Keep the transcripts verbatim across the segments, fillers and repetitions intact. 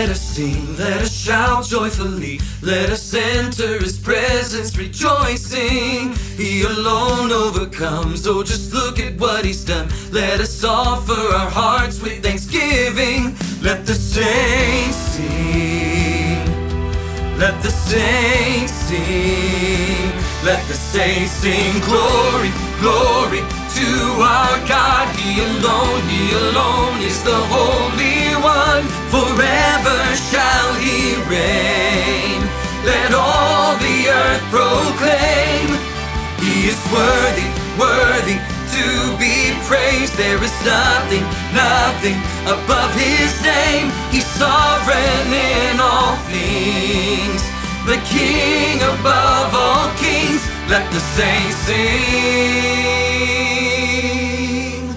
us sing, let us shout joyfully, let us enter His presence rejoicing. He alone overcomes, oh just look at what He's done. Let us offer our hearts with thanksgiving. Let the saints sing, let the saints sing, let the saints sing. Glory, glory to our God. He alone, He alone is the Holy One. Forever shall He reign. Let all the earth proclaim, He is worthy, worthy to be praised. There is nothing, nothing above His name. He's sovereign in all things, the King above all kings. Let the saints sing.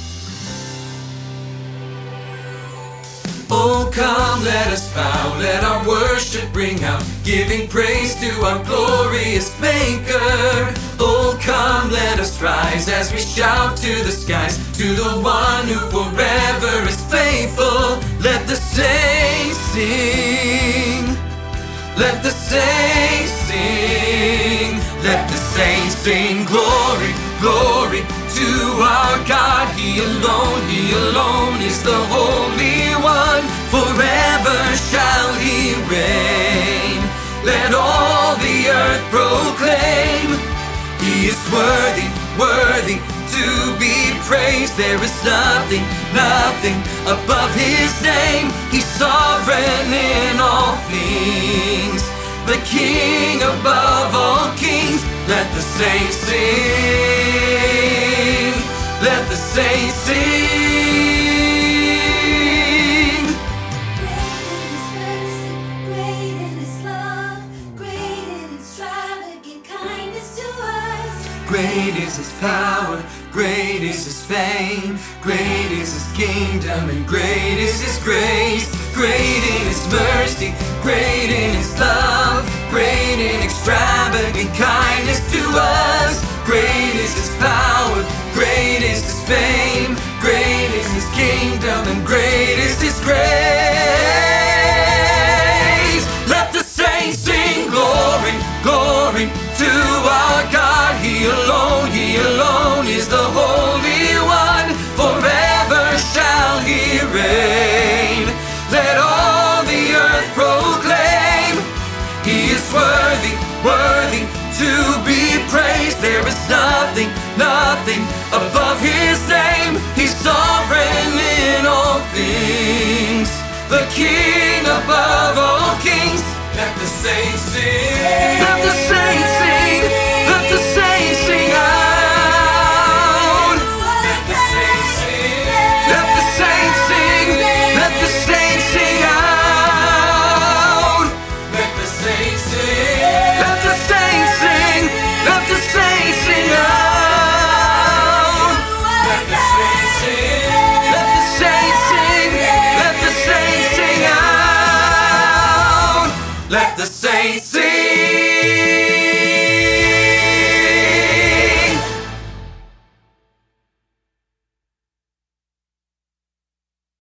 Oh come, let us bow, let our worship ring out, giving praise to our glorious Maker. Oh come, let us rise as we shout to the skies, to the one who forever is faithful. Let the saints sing, let the saints sing, let the saints sing. Glory, glory to our God. He alone, He alone is the Holy One. Forever shall He reign. Let all the earth proclaim, He is worthy, worthy to be praised. There is nothing, nothing above His name. He's sovereign in all things, the King above all kings. Let the saints sing, let the saints sing. Great in His mercy, great in His love, great in extravagant kindness to us. Great is His power, great is His fame, great is His kingdom, and great is His grace. Great in His mercy, great in His love, great in extravagant kindness to us. Great is His power, great is His fame, great is His kingdom, and great is His grace. Let the saints sing. Glory, glory to our God. He alone, He alone is the Holy One. Forever shall He reign. Let all the earth proclaim, He is worthy, worthy to be praised. There is nothing, nothing above His name. He's sovereign in all things, the King above all kings. Let the saints sing, let the saints sing, let the saints sing out. Let the saints sing, let the saints sing, let the saints sing out. Let the saints sing, let the saints sing, let the saints sing out. Let the saints sing, let the saints sing, let the saints sing out. Let the saints sing.